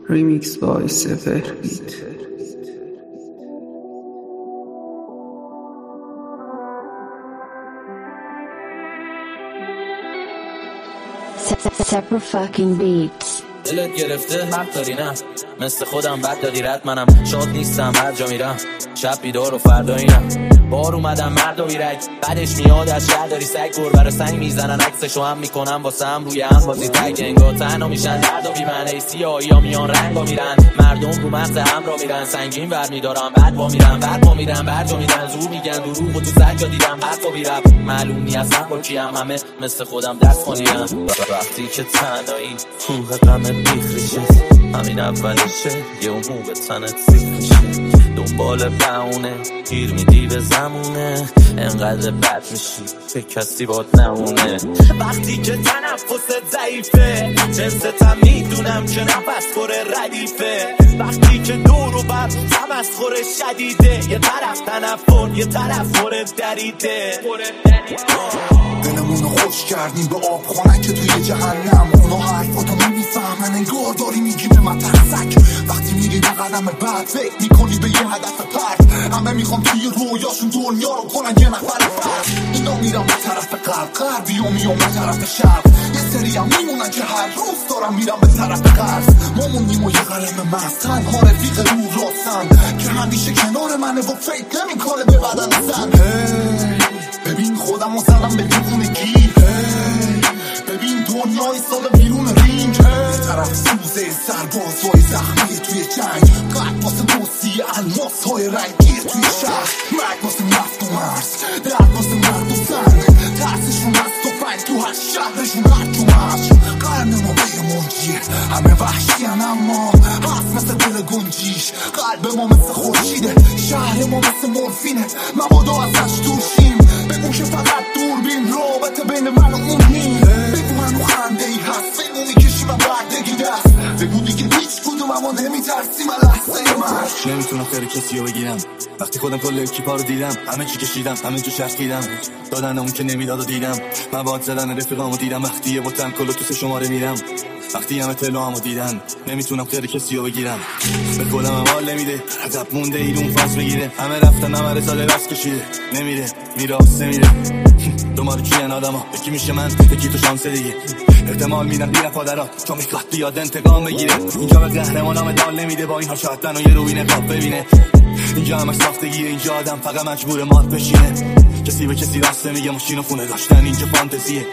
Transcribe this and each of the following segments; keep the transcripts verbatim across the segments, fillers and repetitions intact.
Remix by Sefer Beat. Sefer fucking beats. دلت گرفته حق داری نه مثل خودم بد داری رد منم شاد نیستم هر جا میرم شب بیدار و فردا اینم بار اومدم مرد و بیرک بعدش میاد از شهر داری سگ گربه رو سنگ میزنن عکسشو هم میکنم واسه هم روی هم بازی تک انگار تنها میشن درد و بیمنه سیاهی ها میان رنگ ها میرن مردم رو مغز هم را میرن سنگین ور میدارم بعد با میرن بعد با میرن بعد جا میدن زور میگن دروغ و تو سجا دیدم حرف و بیرب معلوم نی اصلا با کیم همه مثل خودم دست خونیم وقتی که تنهایی کوه غم بیخریشه همین اولیشه یه اون مو به تنت سیخ میشه دنبال بهونه گیر میدی به زمونه انقدر بد میشی که کسی باد نمونه وقتی که تنفست ضعیفه جنستم میدونم که نفس خوره ردیفه وقتی که دور و بر تمسخور شدیده یه طرف تنفر یه طرف خوره دریده دلمونو خوش کردیم به آب خانک که توی جهنم اونا حرفاتو نمیفهمن انگار داری میگی به من ترسک وقتی میری به قدم بعد فکر میکنی به یه هدف پرد همه میخوام توی رویاشون دنیا رو کنن یه نفر فرد اینا میرم به طرف غرب غربی و میام به طرف شرق یه سری هم میمونن که هر روز دارم میرم به طرف قرض ما موندیم و یه قلم مست تنها رفیق رو راستن که همیشه کنار منه و فکر نمیکنه به بدن زن ببین خودم و زنم به دیوونگی ببین دنیا ایستاده بیرون رینگ یه طرف سوزه سربازهای زخمی توی جنگ قلب واسه موسی الماس های رنگی توی شهر مرگ واسه نفت و مرز درد واسه مرد و زن ترسشون از توفنگ تو هر شهرشون هر تو مرش قرن ما به منجیه همه وحشی هن اما هست مثل دل گنجیش قلب ما مثل خورشیده شهر ما مثل مورفینه مبادا ازش دوشیم بگو که فقط دوربین رابطه بین من و اون نیم بگو منو خنده ای هست بگو میکشی من بردگی دست بگو دیگه هیچ کدوم اما نمیترسی من لحظه من نمیتونم خیلی کسی رو بگیرم وقتی خودم کل اکیپا رو دیدم همه چی کشیدم همه جو چرخیدم دادن اون که نمیداد و دیدم من باد زدن رفیقامو دیدم وقتی یه بوتن کلو تو سه شماره میرم وقتی همه تلوامو دیدن نمیتونم خیلی کسی رو بگیرم به خودم هم حال نمیده عذب مونده ایرون فاز بگیره همه رفتن همه رساله راست کشیده نمیره میره آسته میره دومارو کیان آدم ها یکی میشه من یکی تو شانسه دیگه احتمال میدم بیره پادرات چون میخواد بیاد انتقام بگیره اینجا به قهرمان هم دال نمیده با اینها شاید منو یه روی نقاب ببینه اینجا همش ساختگیه اینجا آدم فقط مجبور مات بشینه کسی به کسی راسته میگه ماشین و خونه داشتن اینجا فانتزیه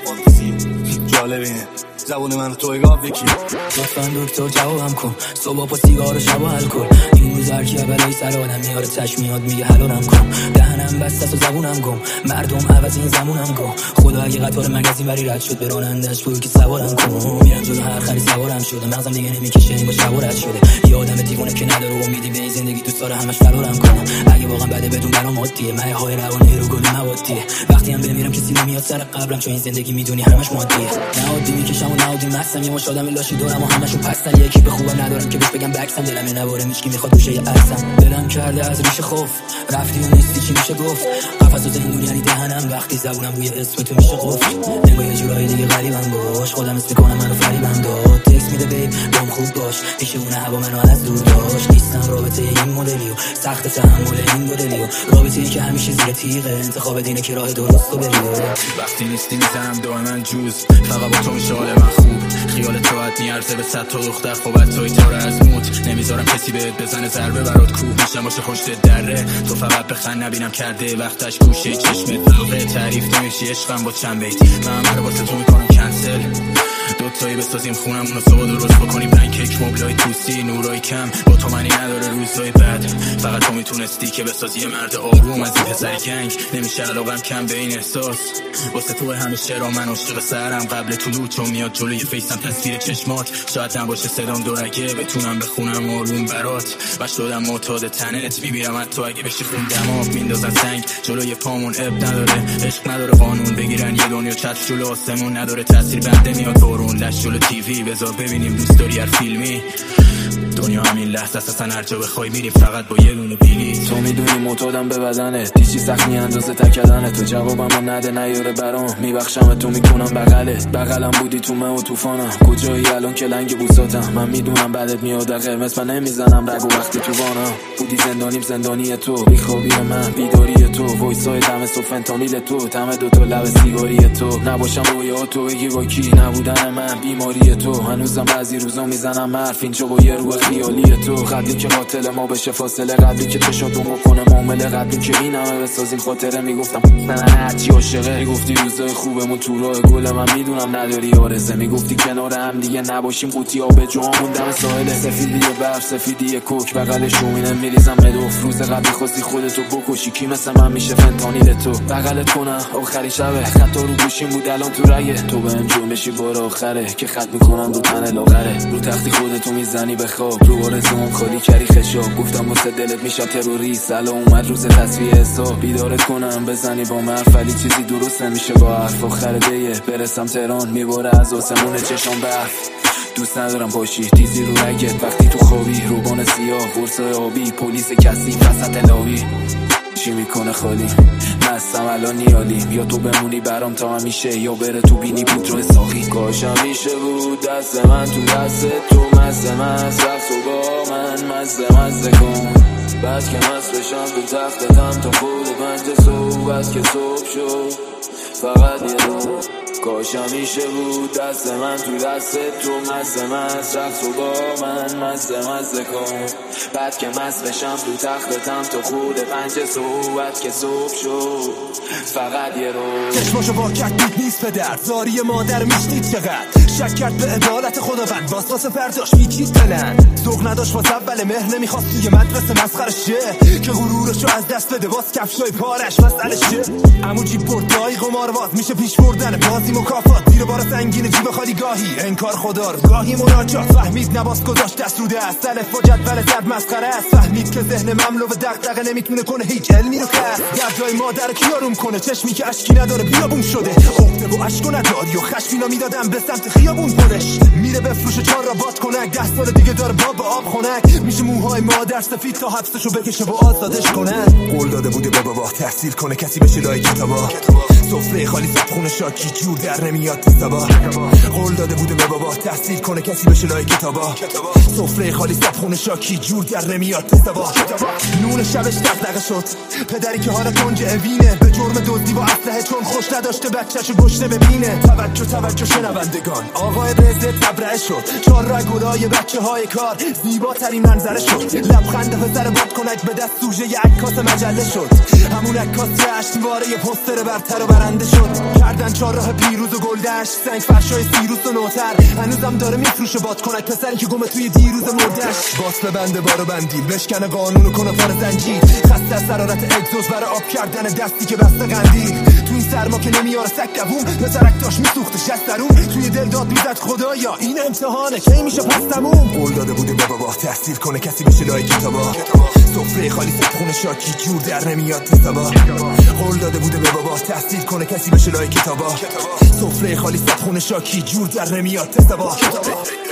جالبینه زبون من تو اگاب بکی لطفاً دکتر جوابم کن صبح با سیگار و شب و الکل این روز هر کیه برای سر آدم میاره چشم میاد میگه حلالم کن دهنم بسته است و زبونم گم مردم عوض این زمونم گم خدا اگه قطار مگزین بری رد شد به رانندش بگو که سوارم کن میرم جلو هر خری سوارم شده مغزم دیگه نمیکشه این با شب رد شده یه آدم دیوونه که نداره امیدی به این زندگی دوست داره همش فرارم کنم اگه واقعا بده بدون برام عادیه مایه های روانی رو گل موادیه وقتی هم بمیرم کسی نمیاد سر قبرم چون این زندگی میدونی همش مادیه نه عادی میکشم و نهادی مستم یه مش آدم لاشی دورم و همشون پستن یکی به خوبم ندارم که بهش بگم بکسم دلم یه نواره میچکی میخواد گوشه ارسم دلم کرده از ریشه خوف رفتی و نیستی چی میشه گفت قفس و زندون یعنی دهنم وقتی زبونم روی اسم تو میشه قفل نگاه یه جورایی دیگه غریبم باش خودم اسم میکنم منو فریبم داد تکس میده بیب دم خوب باش پیش اون هوا منو از دور داشت نیستم رابطه این مدلی و سخت تحمل این مدلی و رابطه ای که همیشه زیر تیغه انتخاب دینه که راه درست رو بری وقتی نیستی میزنم دائما جوز فقط با تو میشه حال من خوب خیال توات میارزه به صد تا دختر خوبت توی تاره از موت نمیذارم کسی بهت بزنه ضربه برات کوه میشم باشه خوشت دره تو فقط بخند نبینم کرده وقتش گوشه چشمت فوقه تعریف نمیشی عشقم با چند بیت من همه رو واسه تو میکنم کنسل دوتایی بسازیم خونم اونو صبح درست بکنیم پنکیک مبلای توسی نورای کم با تو منی نداره روزای بد فقط تو میتونستی که بسازی مرد آروم از این پسری گنگ نمیشه علاقم کم به این احساس واسه تو همیشه را من عاشق سرم قبل طلوع چون میاد جلوی فیسم تصویر چشمات شاید نباشه صدام دورگه بتونم بخونم آروم برات و شدم معتاد تنت میبیرم حتی اگه بشی خون دماغ میندازن سنگ جلوی پامون اب نداره عشق نداره قانون بگیرن یه دنیا چتر جلو آسمون نداره تاثیر بنده میاد بارون لش جلو تیوی بذار ببینیم دوست داری هر فیلمی دنیا همین لحظه اصلا هر جا بخوای میریم فقط با یه لونه بلیط. تو میدونی معتادم به بدنت، دیچی سخت میاندازه تکدنت. تو جوابمو نده نیاره برام، میبخشم تو میکنم بغلت. بغلم بودی تو من و طوفانم، کجایی الان که لنگ بوساتم. من میدونم بعدت میاد قرمز، من نمیزنم رگو وقتی تو وانم. بودی زندانیم زندانی تو، بیخوابی من بیداری تو، وایسای دم صبح فنتانیل تو، تم دوتا لب سیگاری تو. نباشم رویا تو بگی با کی، نبودن من بیماری تو. هنوزم بعضی روزا میزنم حرف اینجا با یه روح خیالی تو. قبلی که قاتل ما بشه فاصله، قبلی که چشاتون بکنه معامله، قبلی که این همه بسازیم خاطره. میگفتم من هرچی عاشقه، میگفتی روزای خوبمون تو راه گل، من میدونم نداری آرزه. میگفتی کنار هم دیگه نباشیم قوطی آب جامون دم ساحل. سفیدی برف سفیدی کوک بغل شومینه میریزم مدوف. روز قبلی خواستی خودتو بکشی، کی مثل من میشه فنتانیل تو. بغلت کنم آخری شبه، خطا رو گوشیم بود الان تو رگه. تو بهم جون بشی بار آخره که خط میکنم رو تن لاغره. رو تختی خودتو میزنی به خواب، رو آرزوم خالی کردی خشاب. گفتم واسه دلت میشم تروریست، الان اومد روز تصفیه حساب. بیدارت کنم بزنی با من ولی چیزی درست نمیشه با حرف. آخر دیه برسم تهران میباره از آسمون چشام برف. دوست ندارم باشی تیزی رو رگت وقتی تو خوابی. روبان سیاه قرصای آبی، پلیس کسی وسط لاوی. چی میکنه خالی مستم الان نیالیم، یا تو بمونی برام تا همیشه یا بره تو بینی پودر ساقی. کاش همیشه بود دست من تو دست تو، مزه مزه رفت و با من مزه مزه کن. بعد که مست بشم تو تختتم تا خود پنج صبح. بعد که صبح شد فقط یه رو، کاش همیشه بود دست من تو دست تو، مزه مزه رفت و با من مزه مزه کن. بعد که مست بشم تو تختتم تا خود پنج صبح. بعد که صبح شد فقط یه رو. چشماشو با کرد دید نیست پدر، زاری مادر میشنید چقدر شک کرد به عدالت خداوند. واسواس فرداش میچید پلن، ذوق نداشت واسه اول مهر، نمیخواست توی مدرسه مسخرش شه که غرورشو از دست بده. باز کفشای پارش مسئله شه، عمو جیب بردای قمارباز میشه پیش بردن بازی مکافات. زیر بار سنگین جیب خالی گاهی انکار خدا رو، گاهی مناجات. فهمید نباس گذاشت دست رو دست، الف و جدول زد مسخره است. فهمید که ذهن مملو به دغدغه نمیتونه کنه هیچ علمی رو کسب. دردای مادر کیاروم کنه، چشمی که اشکی نداره بیابون شده. عقده و اشک و نداری و خشمینا میدادم به سمت خیابون پلش. میره بفروشه چهار را باد کنک، ده سال دیگه داره باب به آب خنک. میشه موهای مادر سفید تا حبسشو بکشه و آزادش کنن. قول داده بوده بابا با تحصیل کنه کسی بشه لای کتابا. سفره خالی صبحونه شاکی جور در نمیاد تو سبا. قول داده بوده به بابا تحصیل کنه کسی بشه لای کتابا. سفره خالی صبحونه شاکی جور در نمیاد تو سبا. نون شبش دغدغه شد، پدری که حال کنج اوینه. به جرم دزدی با اسلحه چون خوش نداشته بچه‌شو گشته ببینه. توجه توجه شنوندگان، آقای رزق تبرئه شد. چهار راه گلای بچه های کار زیباترین منظره شد. لبخند پسر باد کنک به دست سوژه ی عکاس مجله شد. همون عکاس جشنواره پوستر برتر و برنده شد. کردن چهار راه پیروز و گلدشت، سنگ فرشای سیروس و نوتر. هنوزم داره میفروشه باد کنک، پسری که گمه توی دیروز مردش. باس به بنده بارو بندیم، بشکنه قانونو کنه پر زنجیر. خسته از حرارت اگزوز برای آب کردن دستی که بسته قندیل. تو این سرما که نمیاره سگ دووم، پسرک داشت میسوختش از درون. توی دل داد میزد خدایا این امتحانه کی میشه پس تموم. قول داده بوده بابا با تحصیل کنه کسی بشه لای کتابا. سفره خالی صبحونه شاکی جور در نمیاد تو سبا. قول داده بوده به بابا تحصیل کنه کسی بشه لای کتابا. سفره خالی صبحونه شاکی جور در نمیاد تو سبا.